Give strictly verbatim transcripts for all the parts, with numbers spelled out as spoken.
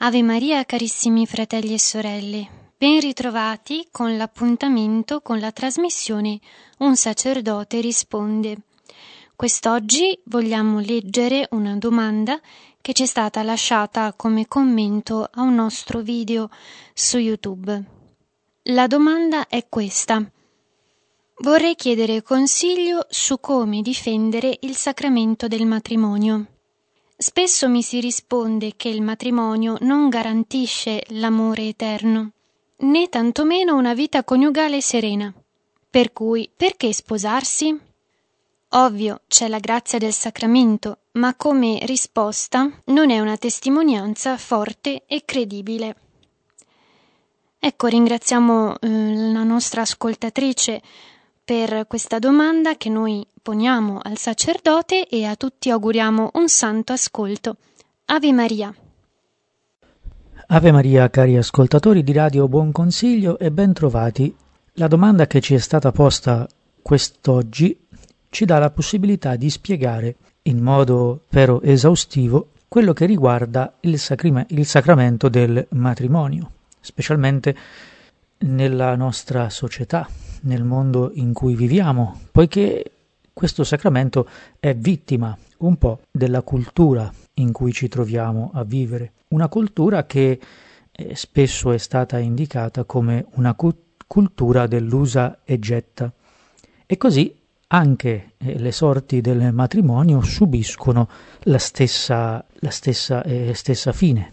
Ave Maria, carissimi fratelli e sorelle, ben ritrovati con l'appuntamento con la trasmissione Un sacerdote risponde. Quest'oggi vogliamo leggere una domanda che ci è stata lasciata come commento a un nostro video su YouTube. La domanda è questa. Vorrei chiedere consiglio su come difendere il sacramento del matrimonio. Spesso mi si risponde che il matrimonio non garantisce l'amore eterno, né tantomeno una vita coniugale serena. Per cui, perché sposarsi? Ovvio, c'è la grazia del sacramento, ma come risposta non è una testimonianza forte e credibile. Ecco, ringraziamo eh, la nostra ascoltatrice per questa domanda che noi poniamo al sacerdote e a tutti auguriamo un santo ascolto. Ave Maria. Ave Maria, cari ascoltatori di Radio Buon Consiglio e ben trovati. La domanda che ci è stata posta quest'oggi ci dà la possibilità di spiegare in modo però esaustivo quello che riguarda il, sacrime- il sacramento del matrimonio, specialmente nella nostra società, nel mondo in cui viviamo, poiché questo sacramento è vittima un po' della cultura in cui ci troviamo a vivere, una cultura che eh, spesso è stata indicata come una cu- cultura dell'usa e getta, e così anche eh, le sorti del matrimonio subiscono la stessa, la stessa, eh, stessa fine,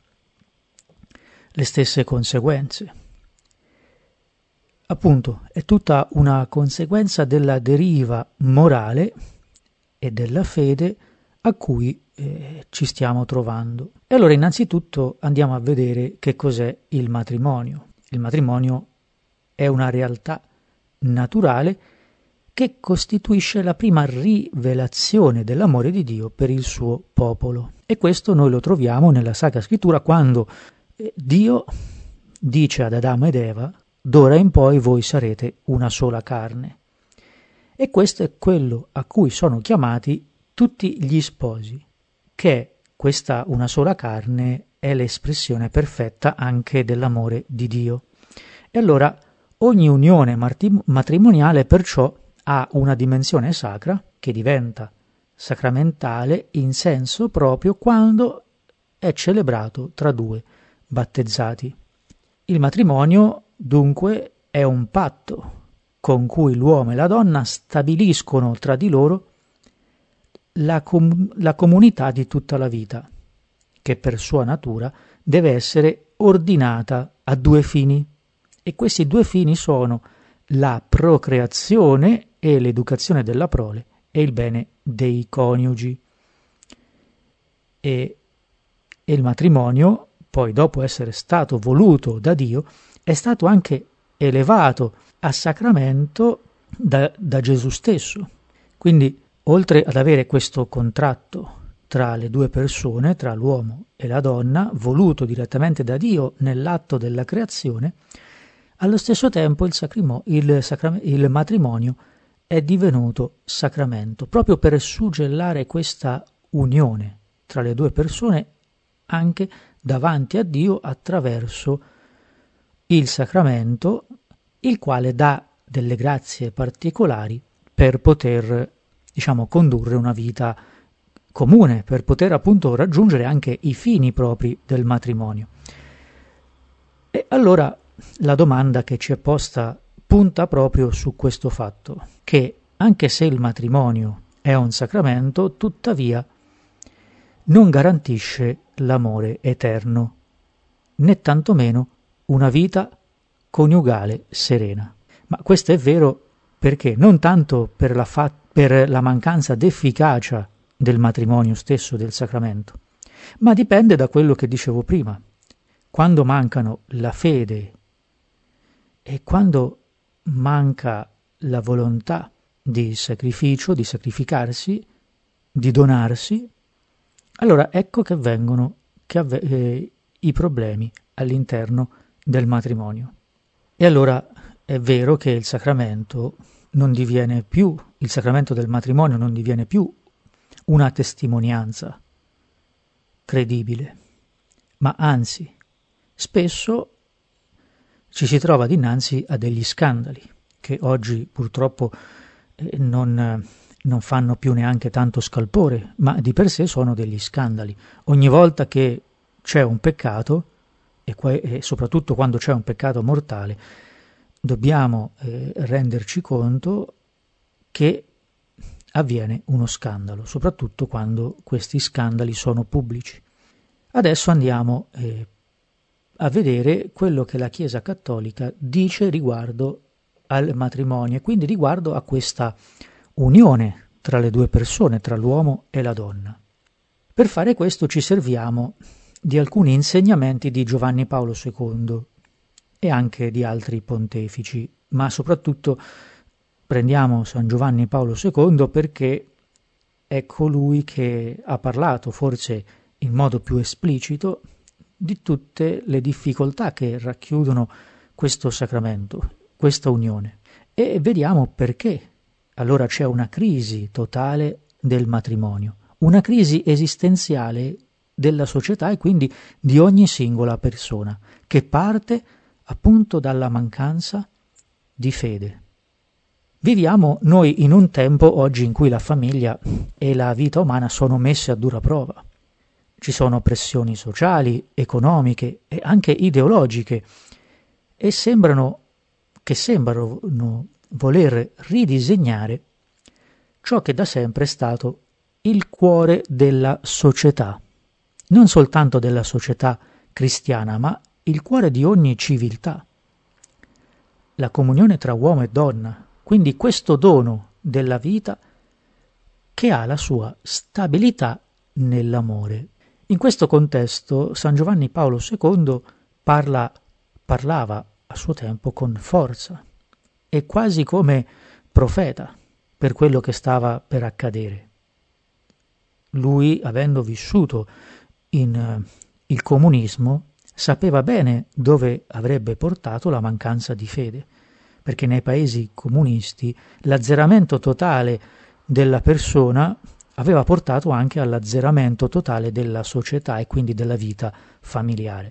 le stesse conseguenze. Appunto, è tutta una conseguenza della deriva morale e della fede a cui eh, ci stiamo trovando. E allora innanzitutto andiamo a vedere che cos'è il matrimonio. Il matrimonio è una realtà naturale che costituisce la prima rivelazione dell'amore di Dio per il suo popolo. E questo noi lo troviamo nella Sacra Scrittura quando eh, Dio dice ad Adamo ed Eva: d'ora in poi voi sarete una sola carne. E questo è quello a cui sono chiamati tutti gli sposi, che questa una sola carne è l'espressione perfetta anche dell'amore di Dio. E allora ogni unione matrimoniale perciò ha una dimensione sacra che diventa sacramentale in senso proprio quando è celebrato tra due battezzati. Il matrimonio dunque è un patto con cui l'uomo e la donna stabiliscono tra di loro la, com- la comunità di tutta la vita, che per sua natura deve essere ordinata a due fini. E questi due fini sono la procreazione e l'educazione della prole e il bene dei coniugi. E, e il matrimonio, poi dopo essere stato voluto da Dio, è stato anche elevato a sacramento da, da Gesù stesso. Quindi, oltre ad avere questo contratto tra le due persone, tra l'uomo e la donna, voluto direttamente da Dio nell'atto della creazione, allo stesso tempo il, sacrimo, il, sacram- il matrimonio è divenuto sacramento, proprio per suggellare questa unione tra le due persone anche davanti a Dio attraverso il sacramento, il quale dà delle grazie particolari per poter, diciamo, condurre una vita comune, per poter appunto raggiungere anche i fini propri del matrimonio. E allora la domanda che ci è posta punta proprio su questo fatto, che anche se il matrimonio è un sacramento, tuttavia non garantisce l'amore eterno, né tantomeno una vita coniugale serena. Ma questo è vero perché non tanto per la, fa- per la mancanza d'efficacia del matrimonio stesso, del sacramento, ma dipende da quello che dicevo prima. Quando mancano la fede e quando manca la volontà di sacrificio, di sacrificarsi, di donarsi, allora ecco che vengono che avve- eh, i problemi all'interno del matrimonio. E allora è vero che il sacramento non diviene più, il sacramento del matrimonio non diviene più una testimonianza credibile, ma anzi, spesso ci si trova dinanzi a degli scandali che oggi purtroppo eh, non, non fanno più neanche tanto scalpore, ma di per sé sono degli scandali. Ogni volta che c'è un peccato, e, que- e soprattutto quando c'è un peccato mortale, dobbiamo eh, renderci conto che avviene uno scandalo, soprattutto quando questi scandali sono pubblici. Adesso andiamo eh, a vedere quello che la Chiesa Cattolica dice riguardo al matrimonio e quindi riguardo a questa unione tra le due persone, tra l'uomo e la donna. Per fare questo ci serviamo di alcuni insegnamenti di Giovanni Paolo secondo e anche di altri pontefici, ma soprattutto prendiamo San Giovanni Paolo secondo perché è colui che ha parlato, forse in modo più esplicito, di tutte le difficoltà che racchiudono questo sacramento, questa unione. E vediamo perché allora c'è una crisi totale del matrimonio, una crisi esistenziale della società e quindi di ogni singola persona, che parte appunto dalla mancanza di fede. Viviamo noi in un tempo oggi in cui la famiglia e la vita umana sono messe a dura prova. Ci sono pressioni sociali, economiche e anche ideologiche e sembrano che sembrano voler ridisegnare ciò che da sempre è stato il cuore della società, non soltanto della società cristiana, ma il cuore di ogni civiltà, la comunione tra uomo e donna, quindi questo dono della vita che ha la sua stabilità nell'amore. In questo contesto San Giovanni Paolo secondo parla, parlava a suo tempo con forza e quasi come profeta per quello che stava per accadere. Lui, avendo vissuto in uh, il comunismo, sapeva bene dove avrebbe portato la mancanza di fede, perché nei paesi comunisti l'azzeramento totale della persona aveva portato anche all'azzeramento totale della società e quindi della vita familiare.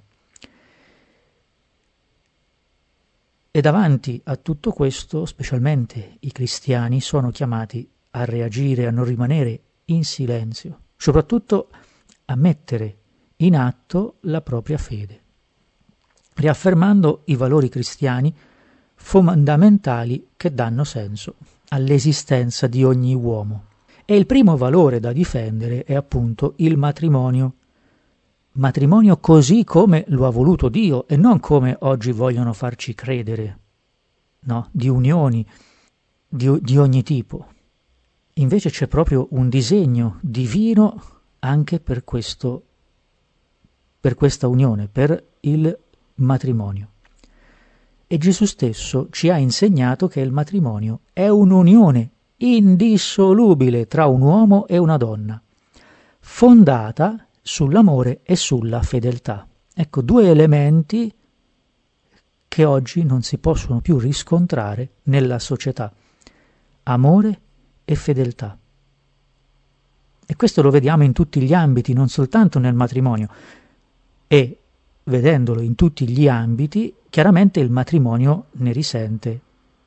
E davanti a tutto questo, specialmente i cristiani, sono chiamati a reagire, a non rimanere in silenzio, soprattutto a mettere in atto la propria fede, riaffermando i valori cristiani fondamentali che danno senso all'esistenza di ogni uomo. E il primo valore da difendere è appunto il matrimonio. Matrimonio così come lo ha voluto Dio e non come oggi vogliono farci credere, no? Di unioni di, di ogni tipo. Invece c'è proprio un disegno divino anche per questo, per questa unione, per il matrimonio. E Gesù stesso ci ha insegnato che il matrimonio è un'unione indissolubile tra un uomo e una donna, fondata sull'amore e sulla fedeltà. Ecco, due elementi che oggi non si possono più riscontrare nella società: amore e fedeltà. E questo lo vediamo in tutti gli ambiti, non soltanto nel matrimonio. E vedendolo in tutti gli ambiti, chiaramente il matrimonio ne risente.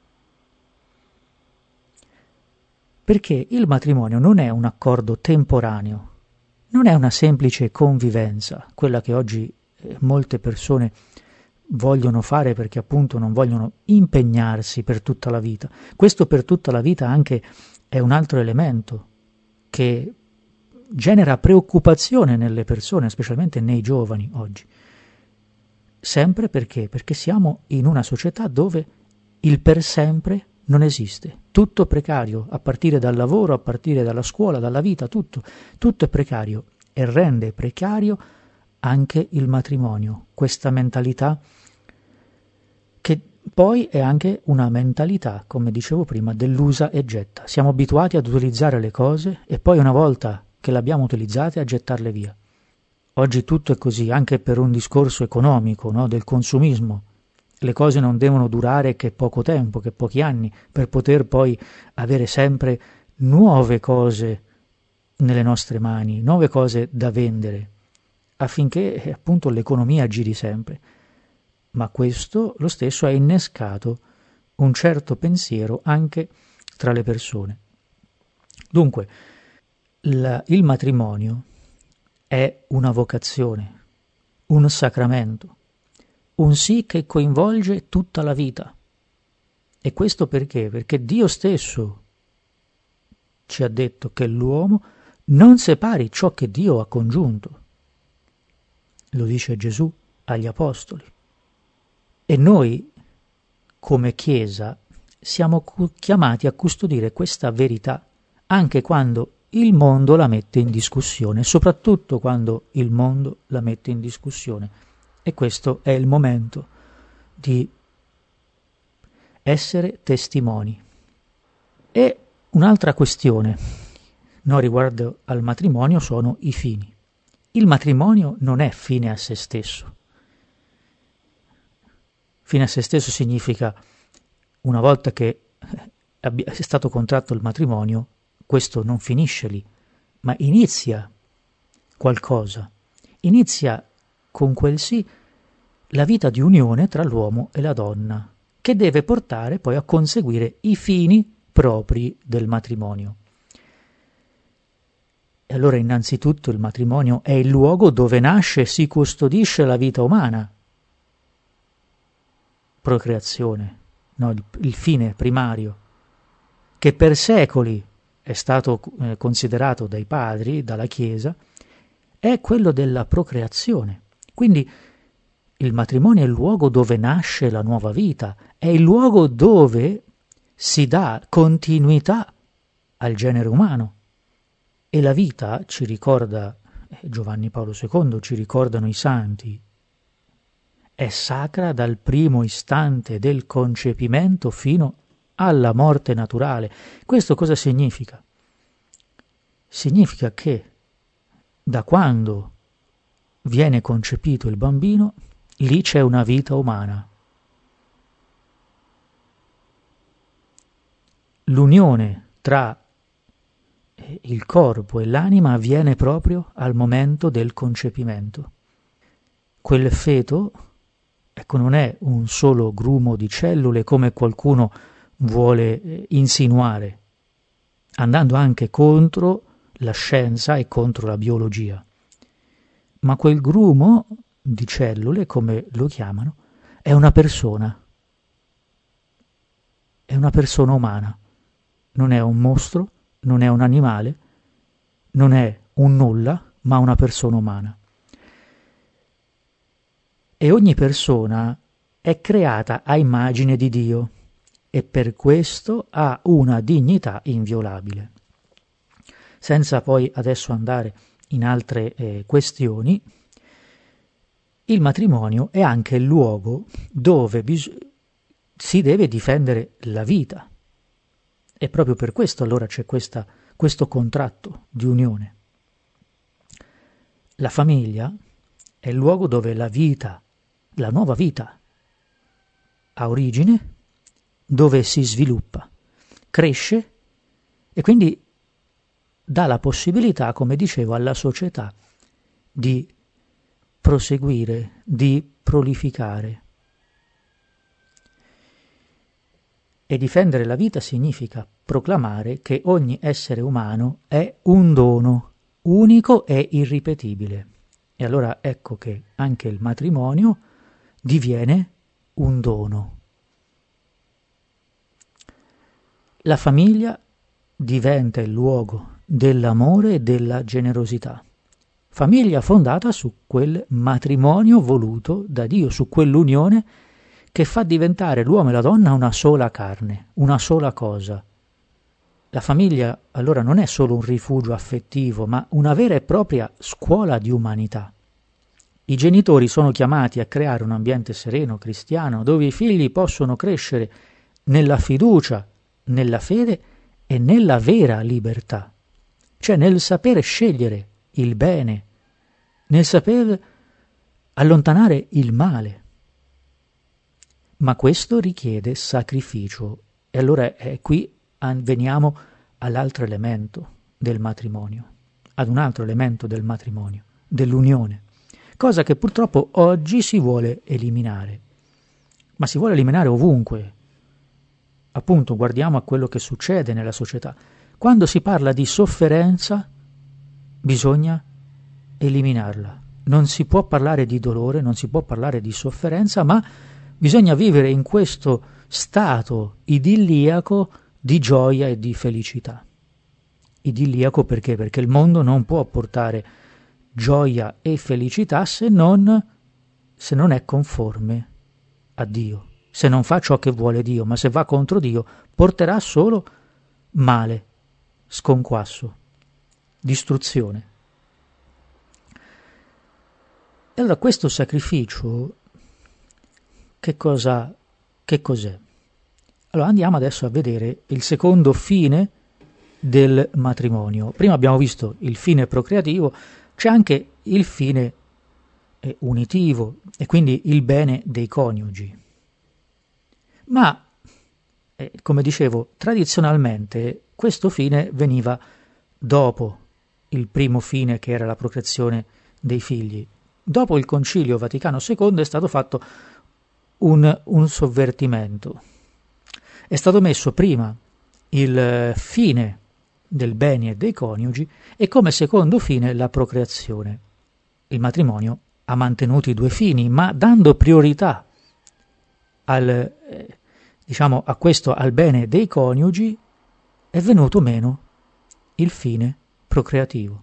Perché il matrimonio non è un accordo temporaneo, non è una semplice convivenza, quella che oggi eh, molte persone vogliono fare perché appunto non vogliono impegnarsi per tutta la vita. Questo per tutta la vita anche è un altro elemento che genera preoccupazione nelle persone, specialmente nei giovani oggi. Sempre perché? Perché siamo in una società dove il per sempre non esiste. Tutto è precario, a partire dal lavoro, a partire dalla scuola, dalla vita, tutto. Tutto è precario e rende precario anche il matrimonio. Questa mentalità che poi è anche una mentalità, come dicevo prima, dell'usa e getta. Siamo abituati ad utilizzare le cose e poi una volta che le abbiamo utilizzate a gettarle via. Oggi tutto è così, anche per un discorso economico, no, del consumismo. Le cose non devono durare che poco tempo, che pochi anni, per poter poi avere sempre nuove cose nelle nostre mani, nuove cose da vendere. affinché eh, appunto l'economia giri sempre. Ma questo lo stesso ha innescato un certo pensiero anche tra le persone. Dunque, la, il matrimonio è una vocazione, un sacramento, un sì che coinvolge tutta la vita. E questo perché? Perché Dio stesso ci ha detto che l'uomo non separi ciò che Dio ha congiunto. Lo dice Gesù agli Apostoli. E noi, come Chiesa, siamo chiamati a custodire questa verità, anche quando il mondo la mette in discussione, soprattutto quando il mondo la mette in discussione. E questo è il momento di essere testimoni. E un'altra questione, no, riguardo al matrimonio, sono i fini. Il matrimonio non è fine a se stesso. Fine a se stesso significa, una volta che è stato contratto il matrimonio, questo non finisce lì, ma inizia qualcosa. Inizia con quel sì la vita di unione tra l'uomo e la donna, che deve portare poi a conseguire i fini propri del matrimonio. E allora innanzitutto il matrimonio è il luogo dove nasce e si custodisce la vita umana. Procreazione, no, il, il fine primario, che per secoli è stato eh, considerato dai padri, dalla Chiesa, è quello della procreazione. Quindi il matrimonio è il luogo dove nasce la nuova vita, è il luogo dove si dà continuità al genere umano. E la vita, ci ricorda Giovanni Paolo secondo, ci ricordano i santi, è sacra dal primo istante del concepimento fino alla morte naturale. Questo cosa significa? Significa che da quando viene concepito il bambino, lì c'è una vita umana. L'unione tra il corpo e l'anima avviene proprio al momento del concepimento. Quel feto, ecco, non è un solo grumo di cellule come qualcuno vuole insinuare, andando anche contro la scienza e contro la biologia. Ma quel grumo di cellule, come lo chiamano, è una persona. È una persona umana. Non è un mostro, non è un animale, non è un nulla, ma una persona umana. E ogni persona è creata a immagine di Dio e per questo ha una dignità inviolabile. Senza poi adesso andare in altre eh, questioni, il matrimonio è anche il luogo dove bis- si deve difendere la vita. E proprio per questo allora c'è questa, questo contratto di unione. La famiglia è il luogo dove la vita, la nuova vita, ha origine, dove si sviluppa, cresce e quindi dà la possibilità, come dicevo, alla società di proseguire, di prolificare. E difendere la vita significa proclamare che ogni essere umano è un dono, unico e irripetibile. E allora ecco che anche il matrimonio diviene un dono. La famiglia diventa il luogo dell'amore e della generosità. Famiglia fondata su quel matrimonio voluto da Dio, su quell'unione che fa diventare l'uomo e la donna una sola carne, una sola cosa. La famiglia allora non è solo un rifugio affettivo, ma una vera e propria scuola di umanità. I genitori sono chiamati a creare un ambiente sereno, cristiano, dove i figli possono crescere nella fiducia, nella fede e nella vera libertà, cioè nel sapere scegliere il bene, nel saper allontanare il male. Ma questo richiede sacrificio. E allora eh, qui veniamo all'altro elemento del matrimonio, ad un altro elemento del matrimonio, dell'unione. cosa che purtroppo oggi si vuole eliminare, ma si vuole eliminare ovunque. Appunto, guardiamo a quello che succede nella società. Quando si parla di sofferenza, bisogna eliminarla. Non si può parlare di dolore, non si può parlare di sofferenza, ma bisogna vivere in questo stato idilliaco di gioia e di felicità. Idilliaco perché? Perché il mondo non può portare gioia e felicità se non, se non è conforme a Dio, se non fa ciò che vuole Dio, ma se va contro Dio porterà solo male, sconquasso, distruzione. E allora questo sacrificio che cosa, che cos'è? Allora andiamo adesso a vedere il secondo fine del matrimonio. Prima abbiamo visto il fine procreativo, c'è anche il fine eh, unitivo e quindi il bene dei coniugi. Ma, eh, come dicevo, tradizionalmente questo fine veniva dopo il primo fine, che era la procreazione dei figli. Dopo il Concilio Vaticano secondo è stato fatto un, un sovvertimento. È stato messo prima il fine del bene dei coniugi e come secondo fine la procreazione. Il matrimonio ha mantenuto i due fini, ma dando priorità al, eh, diciamo, a questo, al bene dei coniugi, è venuto meno il fine procreativo.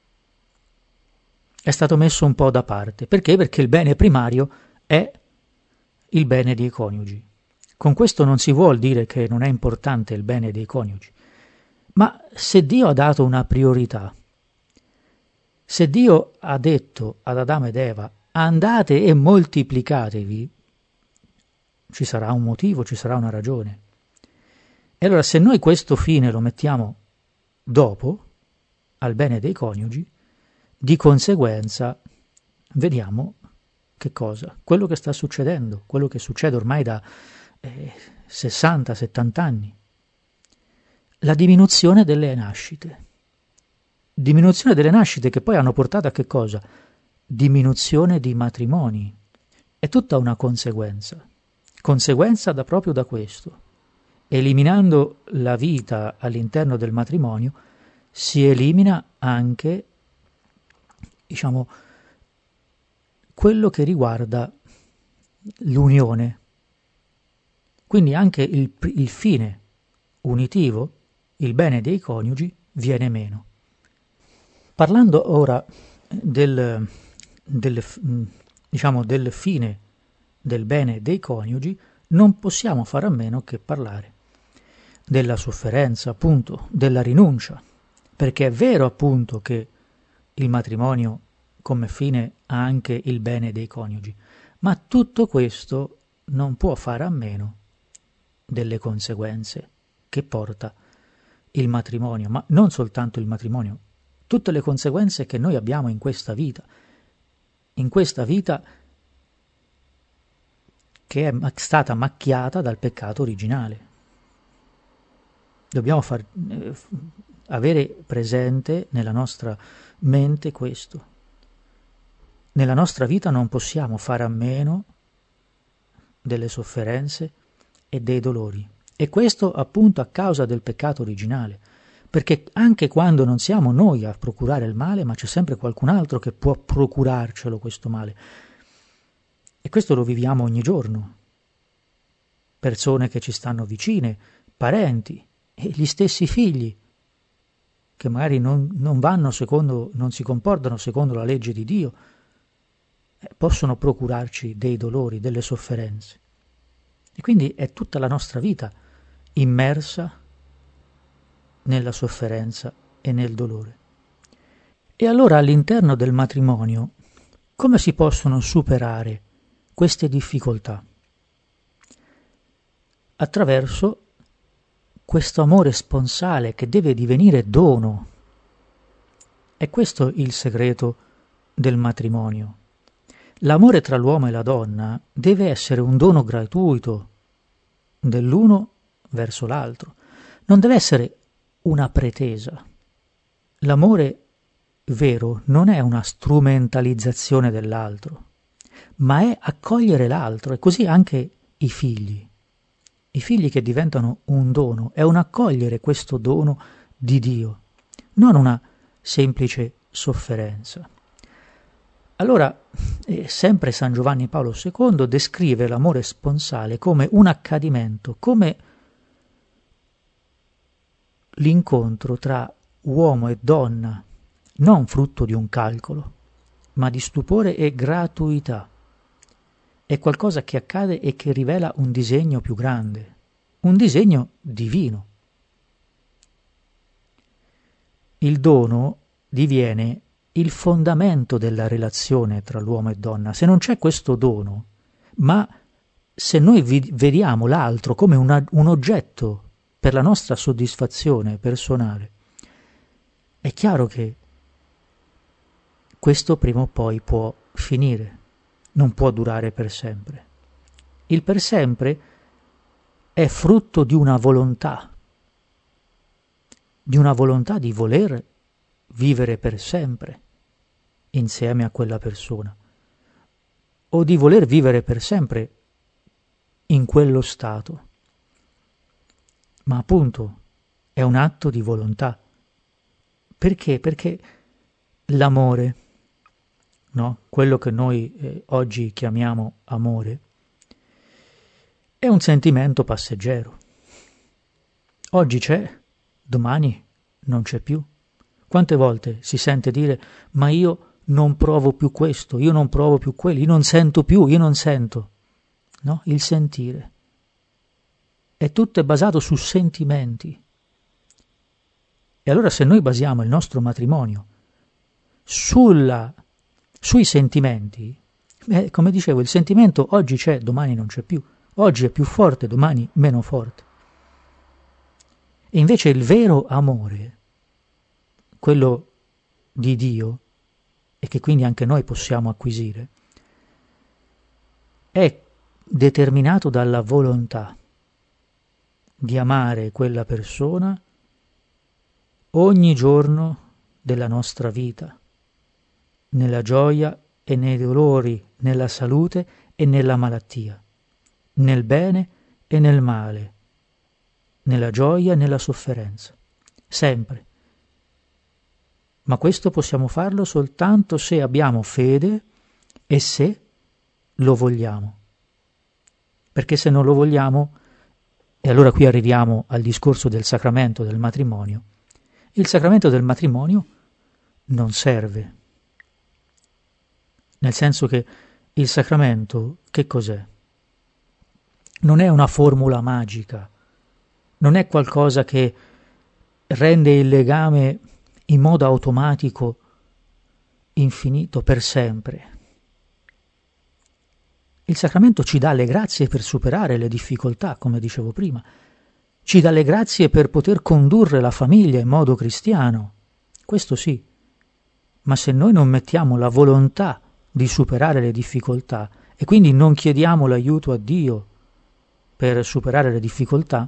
È stato messo un po' da parte. Perché? Perché il bene primario è il bene dei coniugi. Con questo non si vuol dire che non è importante il bene dei coniugi, ma se Dio ha dato una priorità, se Dio ha detto ad Adamo ed Eva andate e moltiplicatevi, ci sarà un motivo, ci sarà una ragione. E allora se noi questo fine lo mettiamo dopo, al bene dei coniugi, di conseguenza vediamo che cosa? Quello che sta succedendo, quello che succede ormai da eh, sessanta settanta anni. La diminuzione delle nascite. Diminuzione delle nascite che poi hanno portato a che cosa? Diminuzione di matrimoni. È tutta una conseguenza. Conseguenza da proprio da questo. Eliminando la vita all'interno del matrimonio si elimina anche, diciamo, quello che riguarda l'unione. Quindi anche il, il fine unitivo, il bene dei coniugi, viene meno. Parlando ora del, del, diciamo, del fine del bene dei coniugi, non possiamo fare a meno che parlare della sofferenza, appunto, della rinuncia, perché è vero appunto che il matrimonio come fine ha anche il bene dei coniugi, ma tutto questo non può fare a meno delle conseguenze che porta il matrimonio, ma non soltanto il matrimonio, tutte le conseguenze che noi abbiamo in questa vita, in questa vita che è stata macchiata dal peccato originale. Dobbiamo far, eh, avere presente nella nostra mente questo. Nella nostra vita non possiamo fare a meno delle sofferenze e dei dolori. E questo appunto a causa del peccato originale. Perché anche quando non siamo noi a procurare il male, ma c'è sempre qualcun altro che può procurarcelo questo male. E questo lo viviamo ogni giorno. Persone che ci stanno vicine, parenti e gli stessi figli, che magari non, non vanno secondo, non si comportano secondo la legge di Dio, eh, possono procurarci dei dolori, delle sofferenze. E quindi è tutta la nostra vita immersa nella sofferenza e nel dolore. E allora all'interno del matrimonio come si possono superare queste difficoltà? Attraverso questo amore sponsale che deve divenire dono. È questo il segreto del matrimonio. L'amore tra l'uomo e la donna deve essere un dono gratuito dell'uno verso l'altro. Non deve essere una pretesa. L'amore vero non è una strumentalizzazione dell'altro, ma è accogliere l'altro, e così anche i figli. I figli che diventano un dono, è un accogliere questo dono di Dio, non una semplice sofferenza. Allora, eh, sempre San Giovanni Paolo secondo descrive l'amore sponsale come un accadimento, come l'incontro tra uomo e donna, non frutto di un calcolo, ma di stupore e gratuità. È qualcosa che accade e che rivela un disegno più grande, un disegno divino. Il dono diviene il fondamento della relazione tra l'uomo e donna. Se non c'è questo dono, ma se noi vi- vediamo l'altro come una, un oggetto per la nostra soddisfazione personale, è chiaro che questo prima o poi può finire, non può durare per sempre. Il per sempre è frutto di una volontà, di una volontà di voler vivere per sempre insieme a quella persona, o di voler vivere per sempre in quello stato. Ma appunto è un atto di volontà. Perché? Perché l'amore, no? Quello che noi eh, oggi chiamiamo amore, è un sentimento passeggero. Oggi c'è, domani non c'è più. Quante volte si sente dire: ma io non provo più questo, io non provo più quello, io non sento più, io non sento. No? Il sentire. E tutto è basato su sentimenti. E allora se noi basiamo il nostro matrimonio sulla, sui sentimenti, eh, come dicevo, il sentimento oggi c'è, domani non c'è più. Oggi è più forte, domani meno forte. E invece il vero amore, quello di Dio, e che quindi anche noi possiamo acquisire, è determinato dalla volontà di amare quella persona ogni giorno della nostra vita, nella gioia e nei dolori, nella salute e nella malattia, nel bene e nel male, nella gioia e nella sofferenza, sempre. Ma questo possiamo farlo soltanto se abbiamo fede e se lo vogliamo. Perché se non lo vogliamo, e allora qui arriviamo al discorso del sacramento del matrimonio, il sacramento del matrimonio non serve. Nel senso che il sacramento, che cos'è? Non è una formula magica, non è qualcosa che rende il legame in modo automatico infinito per sempre. Il sacramento ci dà le grazie per superare le difficoltà, come dicevo prima, ci dà le grazie per poter condurre la famiglia in modo cristiano, questo sì, ma se noi non mettiamo la volontà di superare le difficoltà e quindi non chiediamo l'aiuto a Dio per superare le difficoltà,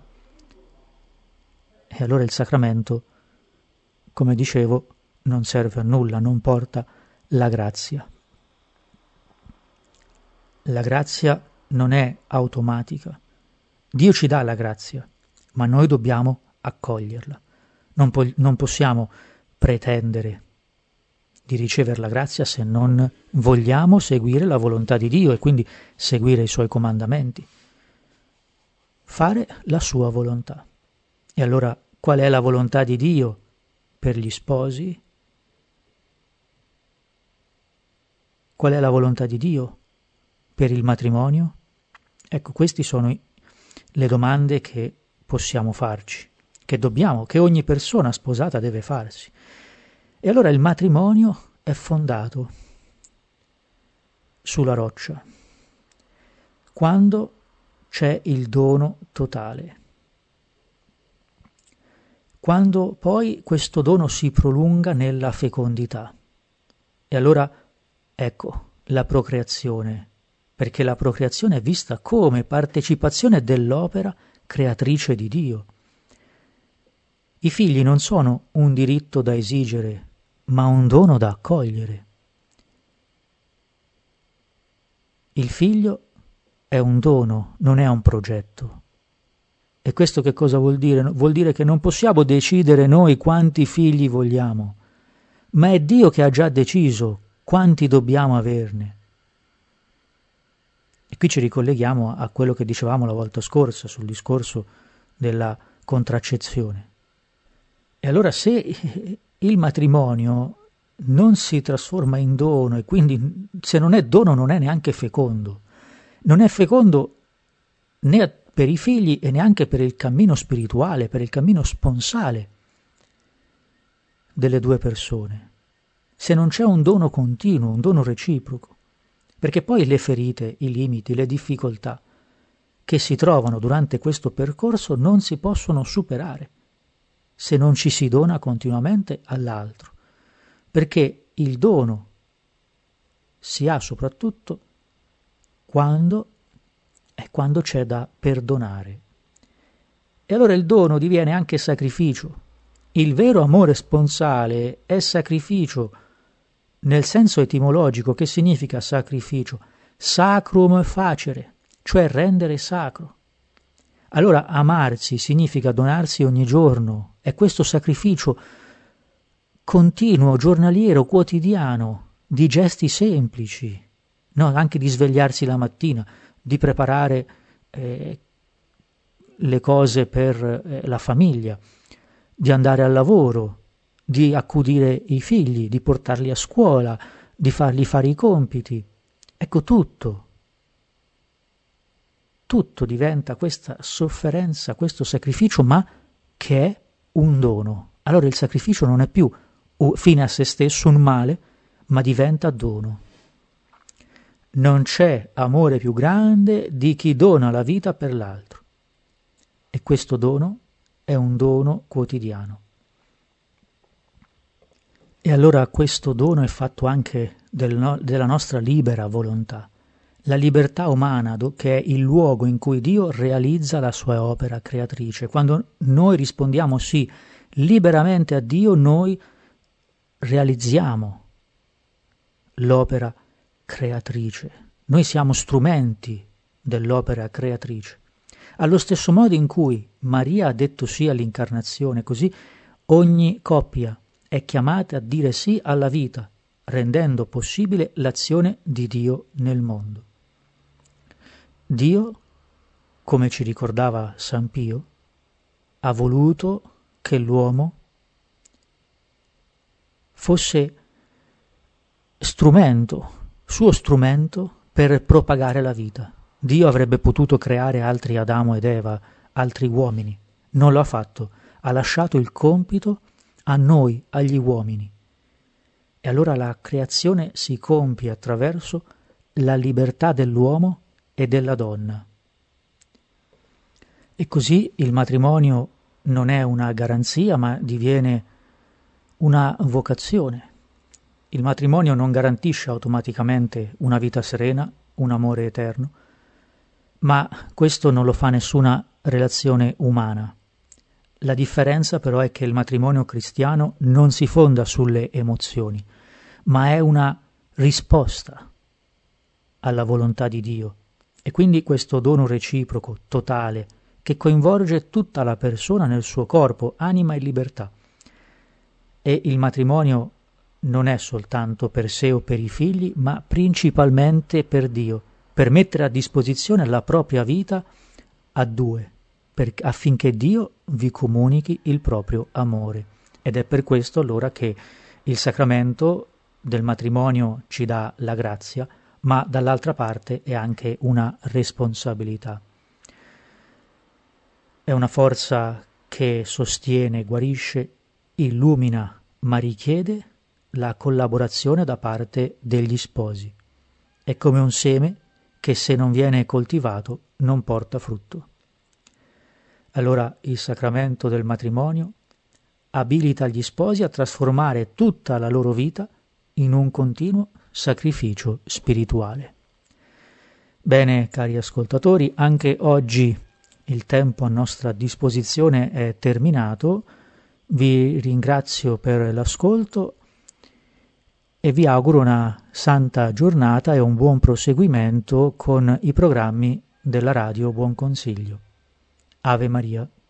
e allora il sacramento, come dicevo, non serve a nulla, non porta la grazia. La grazia non è automatica. Dio ci dà la grazia, ma noi dobbiamo accoglierla. Non, po- non possiamo pretendere di ricevere la grazia se non vogliamo seguire la volontà di Dio e quindi seguire i Suoi comandamenti. Fare la Sua volontà. E allora qual è la volontà di Dio per gli sposi? Qual è la volontà di Dio per il matrimonio? Ecco, queste sono i, le domande che possiamo farci, che dobbiamo, che ogni persona sposata deve farsi. E allora il matrimonio è fondato sulla roccia, quando c'è il dono totale, quando poi questo dono si prolunga nella fecondità. E allora, ecco, la procreazione, perché la procreazione è vista come partecipazione dell'opera creatrice di Dio. I figli non sono un diritto da esigere ma un dono da accogliere. Il figlio è un dono, non è un progetto. E questo che cosa vuol dire? Vuol dire che non possiamo decidere noi quanti figli vogliamo, ma è Dio che ha già deciso quanti dobbiamo averne. E qui ci ricolleghiamo a quello che dicevamo la volta scorsa sul discorso della contraccezione. E allora se il matrimonio non si trasforma in dono e quindi se non è dono non è neanche fecondo, non è fecondo né per i figli e neanche per il cammino spirituale, per il cammino sponsale delle due persone, se non c'è un dono continuo, un dono reciproco, perché poi le ferite, i limiti, le difficoltà che si trovano durante questo percorso non si possono superare se non ci si dona continuamente all'altro, perché il dono si ha soprattutto quando è quando c'è da perdonare. E allora il dono diviene anche sacrificio. Il vero amore sponsale è sacrificio nel senso etimologico. Che significa sacrificio? Sacrum facere, cioè rendere sacro. Allora amarsi significa donarsi ogni giorno, è questo sacrificio continuo, giornaliero, quotidiano, di gesti semplici, no? Anche di svegliarsi la mattina, di preparare eh, le cose per eh, la famiglia, di andare al lavoro, di accudire i figli, di portarli a scuola, di fargli fare i compiti. Ecco tutto. Tutto diventa questa sofferenza, questo sacrificio, ma che è un dono. Allora il sacrificio non è più fine a se stesso, un male, ma diventa dono. Non c'è amore più grande di chi dona la vita per l'altro. E questo dono è un dono quotidiano. E allora questo dono è fatto anche del no, della nostra libera volontà. La libertà umana, che è il luogo in cui Dio realizza la sua opera creatrice. Quando noi rispondiamo sì liberamente a Dio, noi realizziamo l'opera creatrice. Noi siamo strumenti dell'opera creatrice. Allo stesso modo in cui Maria ha detto sì all'incarnazione, così ogni coppia è chiamata a dire sì alla vita, rendendo possibile l'azione di Dio nel mondo. Dio, come ci ricordava San Pio, ha voluto che l'uomo fosse strumento, suo strumento per propagare la vita. Dio avrebbe potuto creare altri Adamo ed Eva, altri uomini. Non lo ha fatto, ha lasciato il compito a noi, agli uomini. E allora la creazione si compie attraverso la libertà dell'uomo e della donna. E così il matrimonio non è una garanzia, ma diviene una vocazione. Il matrimonio non garantisce automaticamente una vita serena, un amore eterno, ma questo non lo fa nessuna relazione umana. La differenza però è che il matrimonio cristiano non si fonda sulle emozioni, ma è una risposta alla volontà di Dio. E quindi questo dono reciproco, totale, che coinvolge tutta la persona nel suo corpo, anima e libertà. E il matrimonio non è soltanto per sé o per i figli, ma principalmente per Dio, per mettere a disposizione la propria vita a due, per, affinché Dio vi comunichi il proprio amore. Ed è per questo allora che il sacramento del matrimonio ci dà la grazia, ma dall'altra parte è anche una responsabilità. È una forza che sostiene, guarisce, illumina, ma richiede la collaborazione da parte degli sposi. È come un seme che se non viene coltivato non porta frutto. Allora il sacramento del matrimonio abilita gli sposi a trasformare tutta la loro vita in un continuo sacrificio spirituale. Bene, cari ascoltatori, anche oggi il tempo a nostra disposizione è terminato. Vi ringrazio per l'ascolto e vi auguro una santa giornata e un buon proseguimento con i programmi della radio Buon Consiglio. Ave Maria.